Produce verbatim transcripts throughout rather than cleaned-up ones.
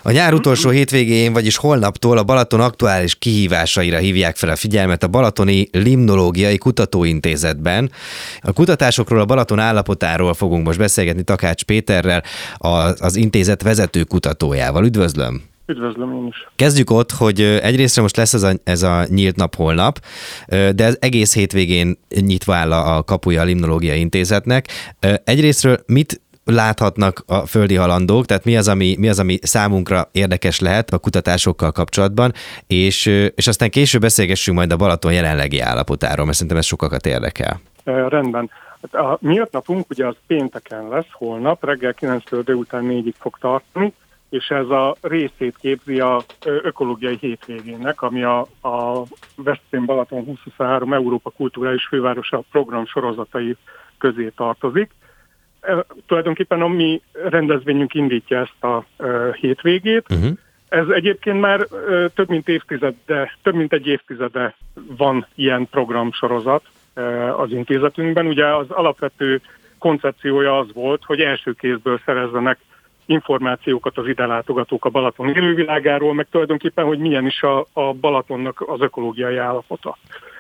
A nyár utolsó hétvégén, vagyis holnaptól a Balaton aktuális kihívásaira hívják fel a figyelmet a Balatoni Limnológiai Kutatóintézetben. A kutatásokról, a Balaton állapotáról fogunk most beszélgetni Takács Péterrel, az, az intézet vezető kutatójával. Üdvözlöm! Üdvözlöm én is. Kezdjük ott, hogy egyrészt most lesz ez a, ez a nyílt nap holnap, de ez egész hétvégén nyitva áll a kapuja a Limnológiai Intézetnek. Egyrésztről mit láthatnak a földi halandók, tehát mi az, ami, mi az, ami számunkra érdekes lehet a kutatásokkal kapcsolatban, és, és aztán később beszélgessünk majd a Balaton jelenlegi állapotáról, mert szerintem ez sokakat érdekel. E, rendben. A nyílt napunk ugye az pénteken lesz, holnap, reggel kilenctől délután négyig fog tartani, és ez a részét képzi a ökológiai hétvégének, ami a, a Veszprém Balaton húsz-huszonhárom Európa Kulturális Fővárosa program sorozatai közé tartozik. E, tulajdonképpen a mi rendezvényünk indítja ezt a e, hétvégét. Uh-huh. Ez egyébként már e, több mint évtizede, több mint egy évtizede van ilyen programsorozat e, az intézetünkben. Ugye az alapvető koncepciója az volt, hogy első kézből szerezzenek információkat az ide látogatók a Balaton élővilágáról, meg tulajdonképpen, hogy milyen is a, a Balatonnak az ökológiai állapota.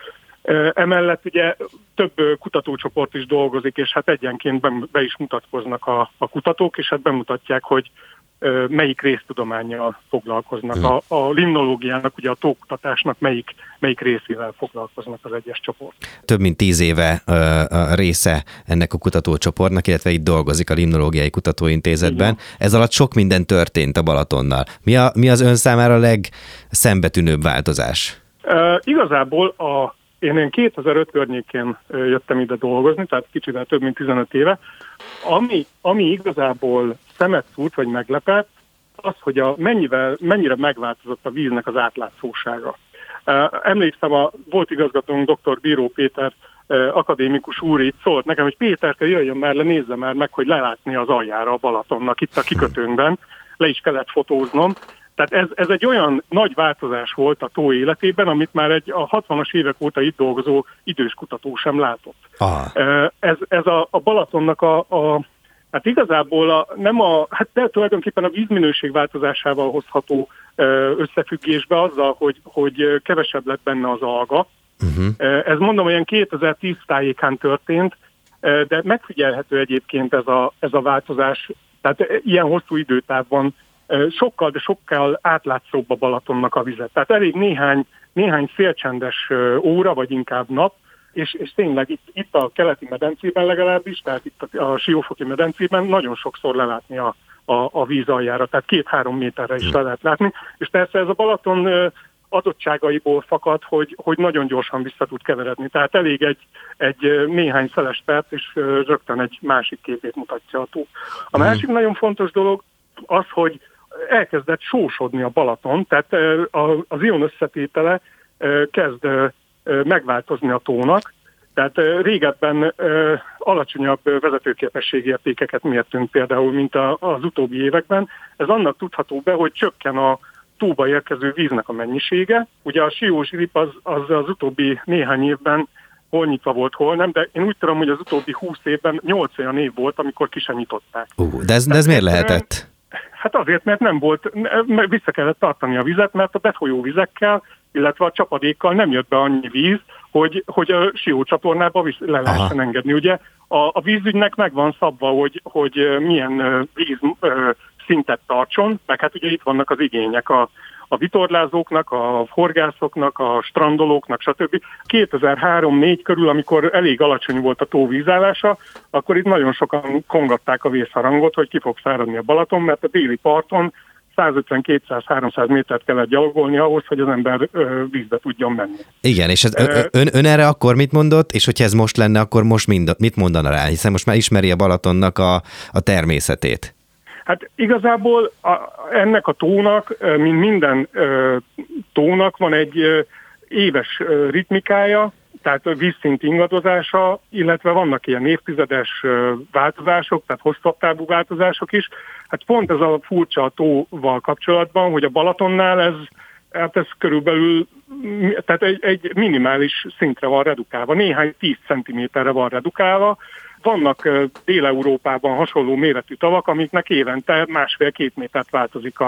Emellett ugye több kutatócsoport is dolgozik, és hát egyenként be, be is mutatkoznak a, a kutatók, és hát bemutatják, hogy melyik résztudománnyal foglalkoznak. A, a limnológiának, ugye a tókutatásnak melyik, melyik részével foglalkoznak az egyes csoport. Több mint tíz éve a része ennek a kutatócsoportnak, illetve itt dolgozik a Limnológiai Kutatóintézetben. Igen. Ez alatt sok minden történt a Balatonnal. Mi, a, mi az ön számára a legszembetűnőbb változás? Uh, igazából a Én kétezer-öt környékén jöttem ide dolgozni, tehát kicsivel több mint tizenöt éve. Ami, ami igazából szemet szúrt, vagy meglepett, az, hogy a mennyivel, mennyire megváltozott a víznek az átlátszósága. Emlékszem, a volt igazgatónk dr. Bíró Péter akadémikus úr itt szólt nekem, hogy Péterke, jöjjön már le, nézze már meg, hogy lelátni az aljára a Balatonnak itt a kikötőnkben. Le is kellett fotóznom. Tehát ez, ez egy olyan nagy változás volt a tó életében, amit már egy a hatvanas évek óta itt dolgozó idős kutató sem látott. Aha. Ez, ez a, a Balatonnak a, a hát igazából a, nem a, hát de tulajdonképpen a vízminőség változásával hozható összefüggésbe azzal, hogy, hogy kevesebb lett benne az alga. Uh-huh. Ez mondom, olyan kétezer-tíz tájékán történt, de megfigyelhető egyébként ez a, ez a változás, tehát ilyen hosszú időtávban sokkal, de sokkal átlátszóbb a Balatonnak a vizet. Tehát elég néhány, néhány szélcsendes óra, vagy inkább nap, és, és tényleg itt, itt a keleti medencében legalábbis, tehát itt a, a Siófoki medencében nagyon sokszor lelátni a, a, a víz aljára, tehát két-három méterre is le lehet látni, és persze ez a Balaton adottságaiból fakad, hogy, hogy nagyon gyorsan vissza tud keveredni. Tehát elég egy, egy néhány szeles perc, és rögtön egy másik képét mutatja a tó. A másik nagyon fontos dolog az, hogy elkezdett sósodni a Balaton, tehát az ion összetétele kezd megváltozni a tónak, tehát régebben alacsonyabb vezetőképességértékeket mértünk például, mint az utóbbi években. Ez annak tudható be, hogy csökken a tóba érkező víznek a mennyisége. Ugye a Siózsilip az, az az utóbbi néhány évben hol nyitva volt, hol nem, de én úgy tudom, hogy az utóbbi húsz évben nyolc olyan év volt, amikor ki sem nyitották. Uh, de ez, de ez miért lehetett? Hát azért, mert nem volt, vissza kellett tartani a vizet, mert a befolyó vizekkel, illetve a csapadékkal nem jött be annyi víz, hogy, hogy a Sió csatornába le lehessen engedni. Ugye a, a vízügynek meg van szabva, hogy, hogy milyen víz szintet tartson, meg hát ugye itt vannak az igények a, a vitorlázóknak, a horgászoknak, a strandolóknak, stb. kétezer-három-négy körül, amikor elég alacsony volt a tó vízállása, akkor itt nagyon sokan kongatták a vészharangot, hogy ki fog száradni a Balaton, mert a déli parton százötven-kétszáz-háromszáz métert kellett gyalogolni ahhoz, hogy az ember ö, vízbe tudjon menni. Igen, és ez, ön, ön erre akkor mit mondott, és hogyha ez most lenne, akkor most mind, mit mondana rá? Hiszen most már ismeri a Balatonnak a, a természetét. Hát igazából a, ennek a tónak, mint minden ö, tónak van egy ö, éves ö, ritmikája, tehát a vízszint ingadozása, illetve vannak ilyen évtizedes ö, változások, tehát hosszabb távú változások is. Hát pont ez a furcsa a tóval kapcsolatban, hogy a Balatonnál ez, hát ez körülbelül tehát egy, egy minimális szintre van redukálva, néhány tíz centiméterre van redukálva. Vannak Dél-Európában hasonló méretű tavak, amiknek évente másfél-két métert változik a,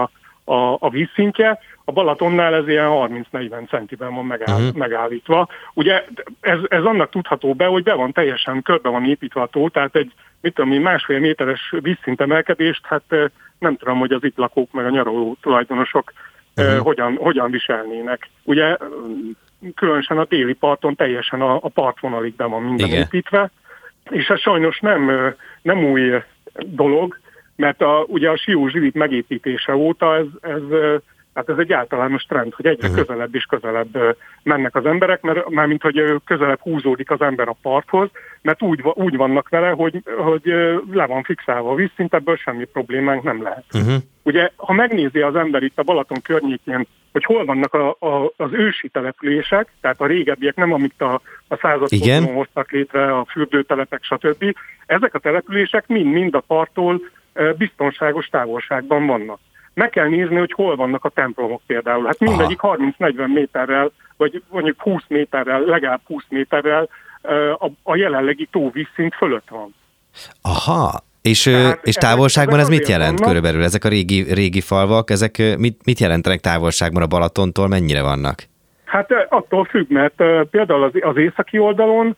a, a vízszintje, a Balatonnál ez ilyen harminc-negyven centiben van megáll, uh-huh. megállítva. Ugye ez, ez annak tudható be, hogy be van teljesen, körbe van építve a tó, tehát egy mit tudom én, másfél méteres vízszintemelkedést, hát nem tudom, hogy az itt lakók meg a nyaraló tulajdonosok uh-huh. uh, hogyan, hogyan viselnének. Ugye különösen a déli parton teljesen a, a partvonalig be van minden Igen. építve, és ez sajnos nem, nem új dolog, mert a, ugye a Sió-Zsilip megépítése óta ez, ez, hát ez egy általános trend, hogy egyre uh-huh. közelebb és közelebb mennek az emberek, mert mármint, hogy közelebb húzódik az ember a parthoz, mert úgy, úgy vannak vele, hogy, hogy le van fixálva a vízszint, ebből semmi problémánk nem lehet. Uh-huh. Ugye, ha megnézi az ember itt a Balaton környékén, hogy hol vannak a, a, az ősi települések, tehát a régebbiek, nem amit a, a századfordulón hoztak létre, a fürdőtelepek, stb. Ezek a települések mind-mind a parttól biztonságos távolságban vannak. Meg kell nézni, hogy hol vannak a templomok például. Hát mindegyik harminc-negyven méterrel, vagy mondjuk húsz méterrel, legalább húsz méterrel a, a jelenlegi tóvízszint fölött van. Aha, és, Tehát és távolságban ez mit jelent vannak? Körülbelül? Ezek a régi, régi falvak, ezek mit, mit jelentenek távolságban a Balatontól, mennyire vannak? Hát attól függ, mert például az, az északi oldalon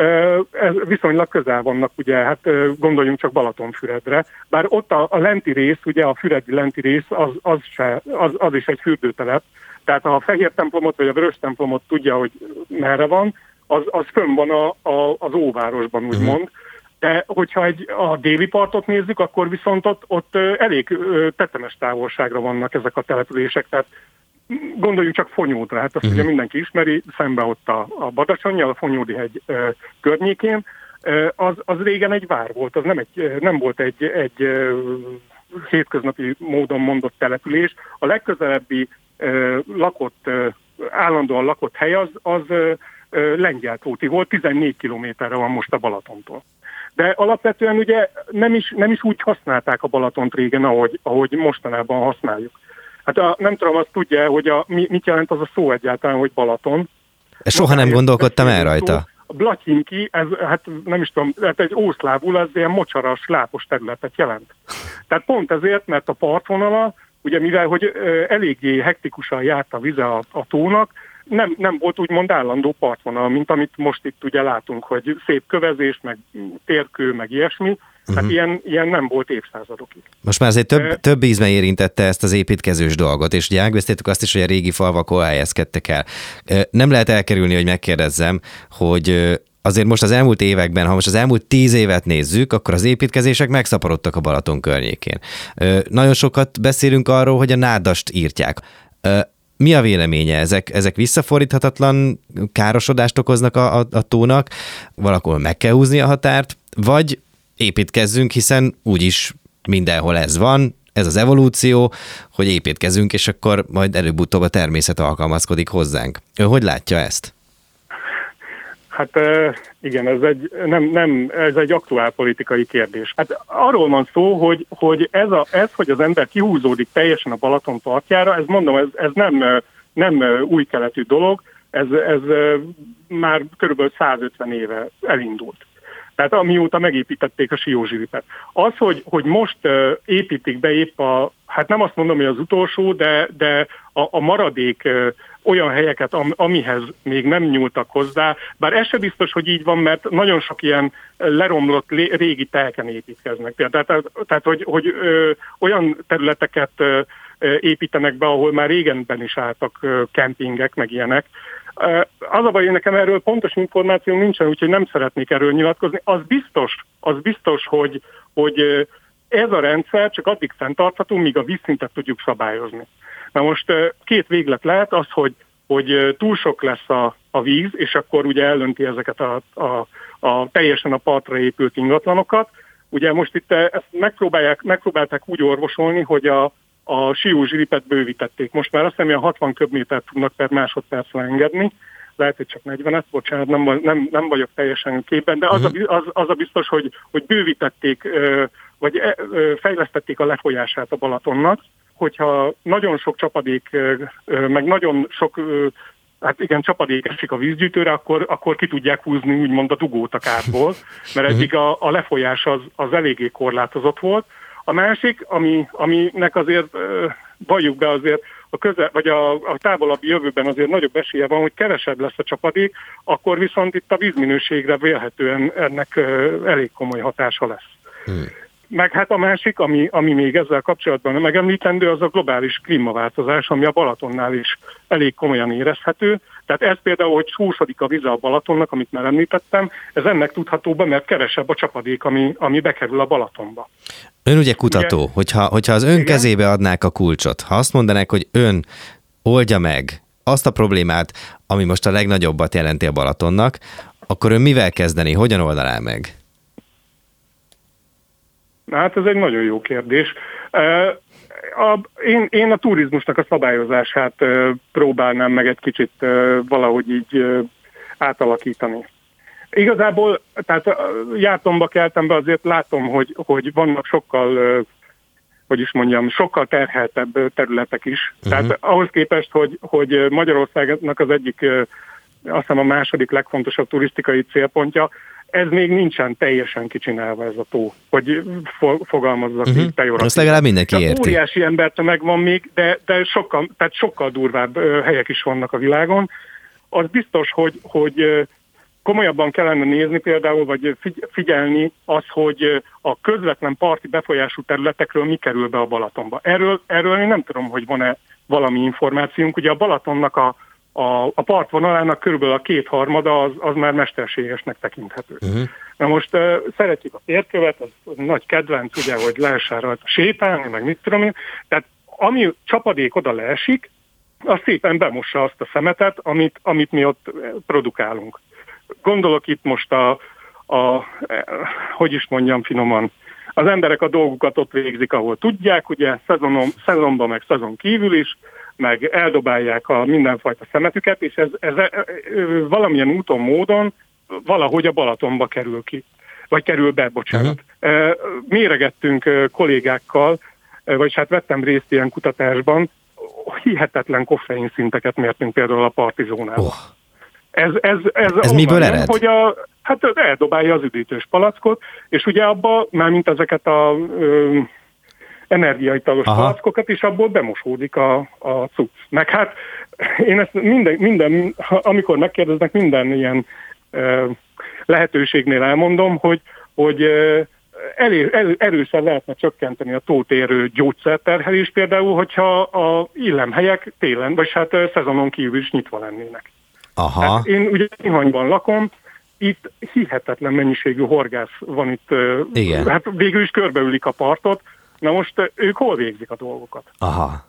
ez viszonylag közel vannak, ugye, hát gondoljunk csak Balatonfüredre, bár ott a, a lenti rész, ugye a füredi lenti rész, az, az, se, az, az is egy fürdőtelep, tehát ha a fehér templomot vagy a vörös templomot tudja, hogy merre van, az, az fönn van a, a, az óvárosban, úgymond. De hogyha egy, a déli partot nézzük, akkor viszont ott, ott elég tetemes távolságra vannak ezek a települések, tehát gondoljunk csak Fonyódra, hát azt uh-huh. ugye mindenki ismeri, szembe ott a, a Badacsonnyal, a Fonyódi hegy e, környékén, e, az, az régen egy vár volt, az nem, egy, nem volt egy, egy e, hétköznapi módon mondott település. A legközelebbi e, lakott, e, állandóan lakott hely az, az e, Lengyeltóti volt, tizennégy kilométerre van most a Balatontól. De alapvetően ugye nem is, nem is úgy használták a Balatont régen, ahogy, ahogy mostanában használjuk. Hát a, nem tudom, azt tudja, hogy a, mi, mit jelent az a szó egyáltalán, hogy Balaton. Soha nem gondolkodtam el rajta. Szó, a Blatyinki, ez hát nem is tudom, hát egy ószlávul az ilyen mocsaras, lápos területet jelent. Tehát pont ezért, mert a partvonala, ugye mivel, hogy ö, eléggé hektikusan járt a vize a, a tónak, nem, nem volt úgymond állandó partvonal, mint amit most itt ugye látunk, hogy szép kövezés, meg térkő, meg ilyesmi. Hát uh-huh. ilyen, ilyen nem volt évszázadokig. Most már azért több, több ízben érintette ezt az építkezős dolgot, és ugye ágbeszéltük azt is, hogy a régi falvak hol helyezkedtek el. Nem lehet elkerülni, hogy megkérdezzem, hogy azért most az elmúlt években, ha most az elmúlt tíz évet nézzük, akkor az építkezések megszaporodtak a Balaton környékén. Nagyon sokat beszélünk arról, hogy a nádast írtják. Mi a véleménye? Ezek, ezek visszafordíthatatlan károsodást okoznak a, a, a tónak? Valahol meg kell húzni a határt? Vagy építkezzünk, hiszen úgyis mindenhol ez van, ez az evolúció, hogy építkezünk, és akkor majd előbb-utóbb a természet alkalmazkodik hozzánk. Ő hogy látja ezt? Hát igen, ez egy, nem, nem, ez egy aktuál politikai kérdés. Hát arról van szó, hogy, hogy ez, a, ez, hogy az ember kihúzódik teljesen a Balaton partjára, ez mondom, ez, ez nem, nem új keletű dolog, ez, ez már körülbelül százötven éve elindult. Tehát amióta megépítették a Sió-Zsilipet. Az, hogy, hogy most uh, építik be épp a, hát nem azt mondom, hogy az utolsó, de, de a, a maradék uh, olyan helyeket, am, amihez még nem nyúltak hozzá, bár ez se biztos, hogy így van, mert nagyon sok ilyen leromlott lé, régi telken építkeznek. Tehát, tehát, tehát hogy, hogy ö, olyan területeket ö, építenek be, ahol már régenben is álltak ö, kempingek, meg ilyenek. Az a baj, hogy nekem erről pontos információ nincsen, úgyhogy nem szeretnék erről nyilatkozni. Az biztos, az biztos, hogy, hogy ez a rendszer csak addig fenntartható, míg a vízszintet tudjuk szabályozni. Na most két véglet lehet az, hogy, hogy túl sok lesz a, a víz, és akkor ugye ellönti ezeket a, a, a teljesen a partra épült ingatlanokat. Ugye most itt ezt megpróbálják, megpróbálták úgy orvosolni, hogy a a Sió-Zsilipet bővítették. Most már azt hiszem, hogy hatvan köbmétert tudnak per másodpercre engedni. Lehet, hogy csak negyvenet, bocsánat, nem, nem, nem vagyok teljesen képben, de az a, az, az a biztos, hogy, hogy bővítették, vagy fejlesztették a lefolyását a Balatonnak, hogyha nagyon sok csapadék, meg nagyon sok, hát igen, csapadék esik a vízgyűjtőre, akkor, akkor ki tudják húzni úgymond a dugót a kártból, mert eddig a, a lefolyás az, az eléggé korlátozott volt. A másik, ami, aminek azért valljuk be azért a közel, vagy a, a távolabbi jövőben azért nagyobb esélye van, hogy kevesebb lesz a csapadék, akkor viszont itt a vízminőségre vélhetően ennek elég komoly hatása lesz. Hmm. Meg hát a másik, ami, ami még ezzel kapcsolatban megemlítendő, az a globális klímaváltozás, ami a Balatonnál is elég komolyan érezhető. Tehát ez például, hogy súrsodik a vize a Balatonnak, amit már említettem, ez ennek tudható be, mert kevesebb a csapadék, ami, ami bekerül a Balatonba. Ön ugye kutató, ugye, hogyha, hogyha az ön igen? kezébe adnák a kulcsot, ha azt mondanák, hogy ön oldja meg azt a problémát, ami most a legnagyobbat jelenti a Balatonnak, akkor ön mivel kezdeni, hogyan oldaná meg? Hát ez egy nagyon jó kérdés. A, én, én a turizmusnak a szabályozását próbálnám meg egy kicsit valahogy így átalakítani. Igazából, tehát jártomba, keltembe azért látom, hogy, hogy vannak sokkal, hogy is mondjam, sokkal terheltebb területek is. Uh-huh. Tehát ahhoz képest, hogy, hogy Magyarországnak az egyik, azt hiszem a második legfontosabb turisztikai célpontja, ez még nincsen teljesen kicsinálva ez a tó, hogy fo- fogalmazzak uh-huh. így pejoratív. Azt legalább mindenki érti. Óriási embertömeg van még, de, de sokkal, tehát sokkal durvább helyek is vannak a világon. Az biztos, hogy, hogy komolyabban kellene nézni például, vagy figyelni az, hogy a közvetlen parti befolyású területekről mi kerül be a Balatonba. Erről, erről én nem tudom, hogy van-e valami információnk. Ugye a Balatonnak a A, a partvonalának körülbelül a kétharmada az, az már mesterségesnek tekinthető. Uh-huh. Na most uh, szeretjük a térkövet, az, az nagy kedvenc, ugye, hogy lehessen rajta sétálni, meg mit tudom én. Tehát ami csapadék oda leesik, az szépen bemossa azt a szemetet, amit, amit mi ott produkálunk. Gondolok itt most a, a hogy is mondjam finoman, az emberek a dolgukat ott végzik, ahol tudják, ugye szezonon, szezonban, meg szezon kívül is, meg eldobálják a mindenfajta szemetüket, és ez, ez valamilyen úton, módon valahogy a Balatonba kerül ki, vagy kerül be, bocsánat. Uh-huh. Méregettünk kollégákkal, vagyis hát vettem részt ilyen kutatásban, hihetetlen koffein szinteket mértünk például a parti zónában. Oh. Ez, ez, ez, ez miből ered? Hogy a, hát eldobálja az üdítős palackot, és ugye abba, mármint ezeket a ö, energiaitalos Aha. palackokat, és abból bemosódik a, a cucc. Meg hát én ezt minden, minden amikor megkérdeznek, minden ilyen ö, lehetőségnél elmondom, hogy, hogy ö, elő, elő, erősen lehetne csökkenteni a tótérő gyógyszerterhelés például, hogyha a illemhelyek télen, vagy hát szezonon kívül is nyitva lennének. Aha. Hát én ugye Tihanyban lakom, itt hihetetlen mennyiségű horgász van itt, igen. Hát végül is körbeülik a partot, na most ők hol végzik a dolgokat? Aha.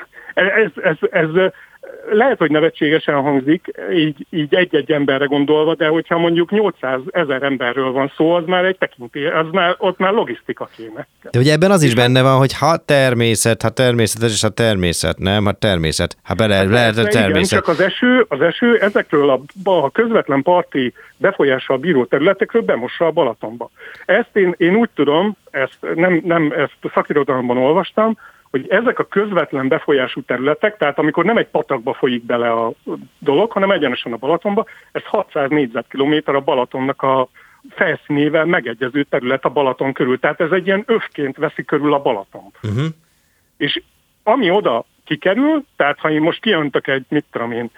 Ez, ez, ez lehet, hogy nevetségesen hangzik, így, így egy-egy emberre gondolva, de hogyha mondjuk nyolcszázezer emberről van szó, az már egy tekintély, az már, ott már logisztika kéne. De ugye ebben az is benne van, hogy ha természet, ha természetes, és ha természet, nem, ha természet, ha bele hát lehet a természet. Igen, csak az eső, az eső ezekről a, a közvetlen parti befolyással bíró területekről bemossa a Balatonba. Ezt én, én úgy tudom, ezt nem, nem ezt a szakirodalomban olvastam, hogy ezek a közvetlen befolyású területek, tehát amikor nem egy patakba folyik bele a dolog, hanem egyenesen a Balatonba, ez hatszáz négyzetkilométer a Balatonnak a felszínével megegyező terület a Balaton körül. Tehát ez egy ilyen övként veszi körül a Balatont. Uh-huh. És ami oda kikerül, tehát ha én most kiöntök egy, mit tudom én,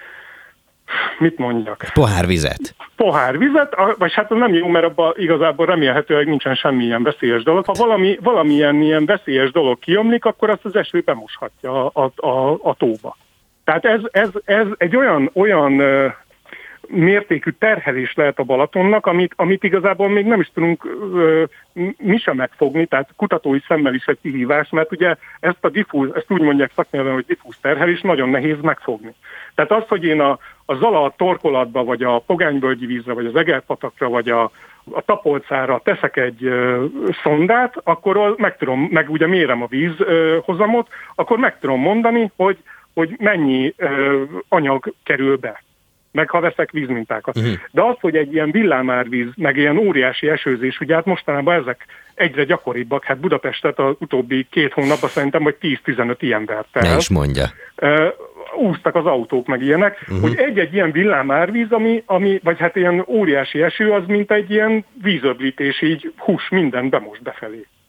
mit mondjak? Pohár vizet. Pohár vizet, vagy hát az nem jó, mert abban igazából remélhetőleg nincsen semmilyen veszélyes dolog. Ha valami, valamilyen ilyen veszélyes dolog kiömlik, akkor azt az eső bemoshatja a, a, a, a tóba. Tehát ez, ez, ez egy olyan, olyan uh, mértékű terhelés lehet a Balatonnak, amit, amit igazából még nem is tudunk uh, mi sem megfogni, tehát kutatói szemmel is egy kihívás, mert ugye ezt a diffúz, ezt úgy mondják szaknyelven, hogy diffúz terhelés, nagyon nehéz megfogni. Tehát az, hogy én a, a Zala torkolatba, vagy a Pogányvölgyi vízre, vagy az Egerpatakra, vagy a, a Tapolcára teszek egy ö, szondát, akkor meg tudom, meg ugye mérem a vízhozamot, akkor meg tudom mondani, hogy, hogy mennyi ö, anyag kerül be. Meg ha veszek vízmintákat. Uh-huh. De az, hogy egy ilyen villámárvíz, meg ilyen óriási esőzés, ugye hát mostanában ezek egyre gyakoribbak, hát Budapestet az utóbbi két hónapban szerintem, vagy tíz-tizenöt ilyen vert el. Ne is mondja. Uh, úsztak az autók, meg ilyenek, uh-huh. hogy egy-egy ilyen villámárvíz, ami, ami, vagy hát ilyen óriási eső, az mint egy ilyen vízöblítés, így hús minden bemos befelé.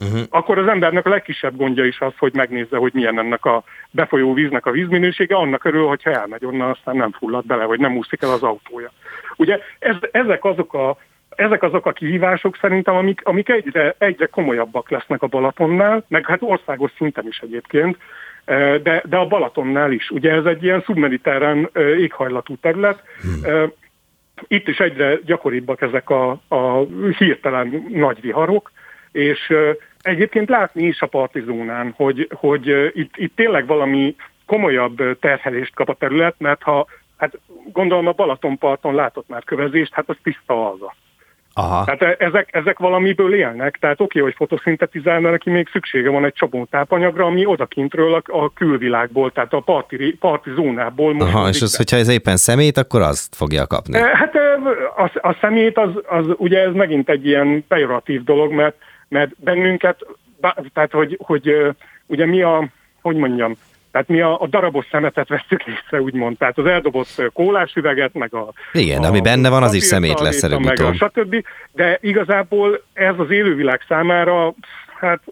uh-huh. akkor az embernek a legkisebb gondja is az, hogy megnézze, hogy milyen ennek a befolyó víznek a vízminősége, annak örül, hogyha elmegy onnan, aztán nem fullad bele, vagy nem úszik el az autója. Ugye ez, ezek azok a Ezek azok a kihívások szerintem, amik, amik egyre, egyre komolyabbak lesznek a Balatonnál, meg hát országos szinten is egyébként, de, de a Balatonnál is. Ugye ez egy ilyen szubmediterrán éghajlatú terület. Hmm. Itt is egyre gyakoribbak ezek a, a hirtelen nagy viharok, és egyébként látni is a parti zónán, hogy, hogy itt, itt tényleg valami komolyabb terhelést kap a terület, mert ha, hát gondolom a Balatonparton látott már kövezést, hát az tiszta alga. Aha. Tehát ezek, ezek valamiből élnek, tehát oké, hogy fotoszintetizálna, neki még szüksége van egy csomó tápanyagra, ami odakintről a, a külvilágból, tehát a parti, parti zónából. Aha, és az, hogyha ez éppen szemét, akkor azt fogja kapni. Hát a, a szemét, az, az ugye ez megint egy ilyen pejoratív dolog, mert, mert bennünket, tehát hogy, hogy ugye mi a, hogy mondjam, tehát mi a, a darabos szemetet vesszük észre, úgymond. Tehát az eldobott kólás üveget, meg a... Igen, a, ami benne van, az is szemét lesz előbb-utóbb. Stb. De igazából ez az élővilág számára, hát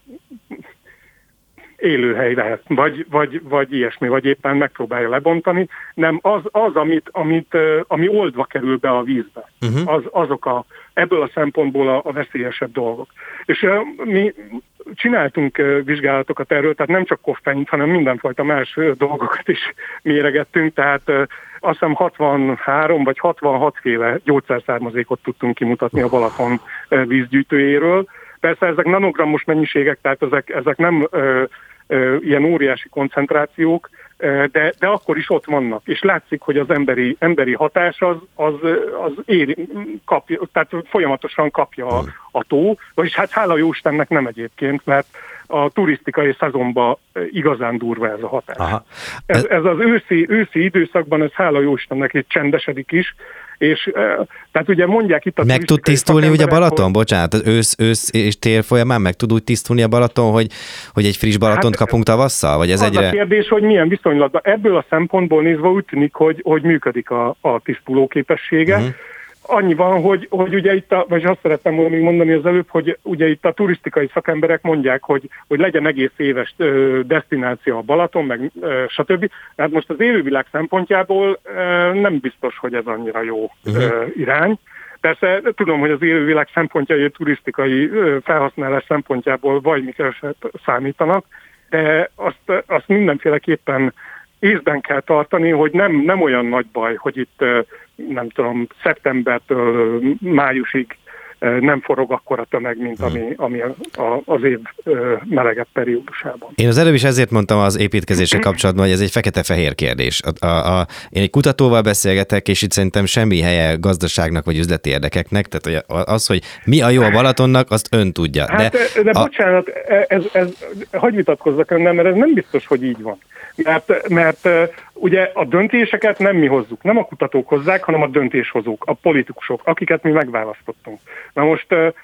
élőhely lehet, vagy, vagy, vagy ilyesmi, vagy éppen megpróbálja lebontani. Nem, az, az amit, amit, ami oldva kerül be a vízbe, uh-huh. az, azok a, ebből a szempontból a, a veszélyesebb dolgok. És uh, mi csináltunk uh, vizsgálatokat erről, tehát nem csak koffeint, hanem mindenfajta más uh, dolgokat is méregettünk, tehát uh, azt hiszem hatvanhárom vagy hatvanhat féle gyógyszerszármazékot tudtunk kimutatni a Balaton uh, vízgyűjtőjéről. Persze ezek nanogrammos mennyiségek, tehát ezek, ezek nem ö, ö, ilyen óriási koncentrációk, ö, de, de akkor is ott vannak. És látszik, hogy az emberi, emberi hatás az, az, az éri, kapja, tehát folyamatosan kapja a, a tó, vagyis hát hála Jóistennek nem egyébként, mert a turisztikai szezonban igazán durva ez a hatás. Ez, ez az őszi, őszi időszakban, ez hála Jóistennek itt csendesedik is, és tehát ugye mondják itt a meg tud tisztulni ugye a Balaton? Hogy... Bocsánat, az ősz, ősz és tél folyamán meg tud úgy tisztulni a Balaton, hogy, hogy egy friss Balatont hát, kapunk tavasszal? Vagy ez az egyre... a kérdés, hogy milyen viszonylatban. Ebből a szempontból nézve úgy tűnik, hogy, hogy működik a, a tisztuló képessége. Uh-huh. Annyi van, hogy, hogy ugye itt, a, vagy azt szerettem volna még mondani az előbb, hogy ugye itt a turisztikai szakemberek mondják, hogy, hogy legyen egész éves ö, desztináció a Balaton, meg ö, stb. Tehát most az élővilág szempontjából ö, nem biztos, hogy ez annyira jó uh-huh. ö, irány. Persze tudom, hogy az élővilág szempontjai a turisztikai ö, felhasználás szempontjából vagy mikor számítanak, de azt, azt mindenféleképpen észben kell tartani, hogy nem, nem olyan nagy baj, hogy itt nem tudom, szeptembertől májusig nem forog akkora tömeg, mint ami, ami a, a, az év melegebb periódusában. Én az előbb is ezért mondtam az építkezéssel kapcsolatban, hogy ez egy fekete-fehér kérdés. A, a, a, én egy kutatóval beszélgetek, és itt szerintem semmi helye gazdaságnak vagy üzleti érdekeknek, tehát az, hogy mi a jó a Balatonnak, azt ön tudja. De, hát, de a... bocsánat, ez, ez, hagyj vitatkozzak önnel, mert ez nem biztos, hogy így van. Mert, mert ugye a döntéseket nem mi hozzuk, nem a kutatók hozzák, hanem a döntéshozók, a politikusok, akiket mi megválasztottunk. Na most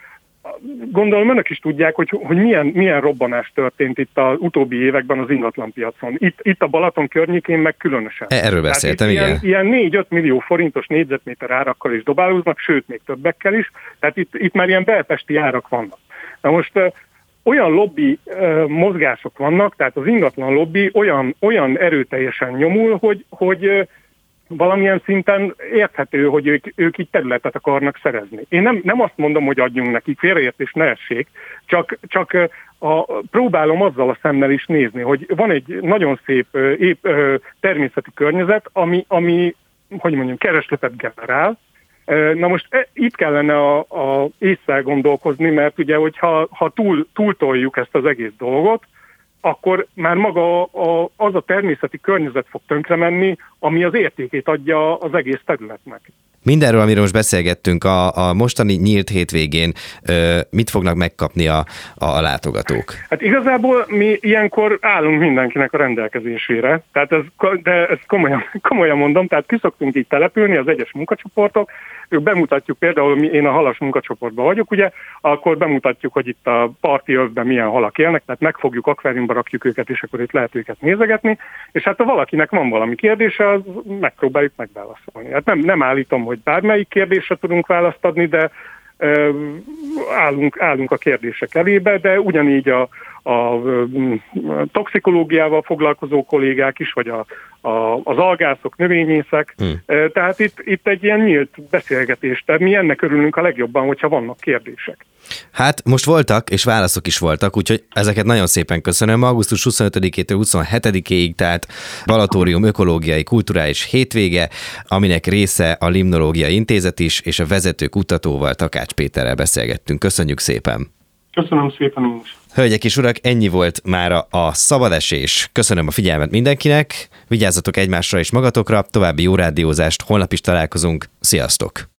gondolom önök is tudják, hogy, hogy milyen, milyen robbanás történt itt az utóbbi években az ingatlanpiacon. Itt, itt a Balaton környékén meg különösen. Erről beszéltem, igen. Ilyen, ilyen négy-öt millió forintos négyzetméter árakkal is dobálóznak, sőt még többekkel is, tehát itt, itt már ilyen belpesti árak vannak. Na most olyan lobby uh, mozgások vannak, tehát az ingatlan lobby olyan, olyan erőteljesen nyomul, hogy, hogy uh, valamilyen szinten érthető, hogy ők, ők így területet akarnak szerezni. Én nem, nem azt mondom, hogy adjunk nekik, félreértés ne essék, csak, csak uh, a, próbálom azzal a szemmel is nézni, hogy van egy nagyon szép uh, épp, uh, természeti környezet, ami, ami, hogy mondjam, keresletet generál. Na most itt kellene a, a észre gondolkozni, mert ugye, hogyha ha túl, túltoljuk ezt az egész dolgot, akkor már maga a, az a természeti környezet fog tönkre menni, ami az értékét adja az egész területnek. Mindenről, amiről most beszélgettünk, a, a mostani nyílt hétvégén mit fognak megkapni a, a, a látogatók? Hát igazából mi ilyenkor állunk mindenkinek a rendelkezésére, tehát ez, de ezt komolyan, komolyan mondom, tehát ki szoktunk így települni az egyes munkacsoportok, ők bemutatjuk például, én a halas munkacsoportban vagyok, ugye, akkor bemutatjuk, hogy itt a parti övben milyen halak élnek, tehát megfogjuk, akváriumba rakjuk őket, és akkor itt lehet őket nézegetni, és hát ha valakinek van valami kérdése, az megpróbáljuk megválaszolni. Hát nem, nem állítom, hogy bármelyik kérdésre tudunk választ adni, de állunk, állunk a kérdések elébe, de ugyanígy a, a toxikológiával foglalkozó kollégák is, vagy a, a, az algászok, növényészek. Hmm. Tehát itt, itt egy ilyen nyílt beszélgetés, tehát mi ennek örülünk a legjobban, hogyha vannak kérdések. Hát most voltak, és válaszok is voltak, úgyhogy ezeket nagyon szépen köszönöm. augusztus huszonötödikétől huszonhetedikéig, tehát Balatórium ökológiai kulturális hétvége, aminek része a Limnológiai Intézet is, és a vezető kutatóval, Takács Péterrel beszélgettünk. Köszönjük szépen! Köszönöm szépen én is! Hölgyek és urak, ennyi volt mára a szabadesés. Köszönöm a figyelmet mindenkinek, vigyázzatok egymásra és magatokra, további jó rádiózást, holnap is találkozunk, sziasztok!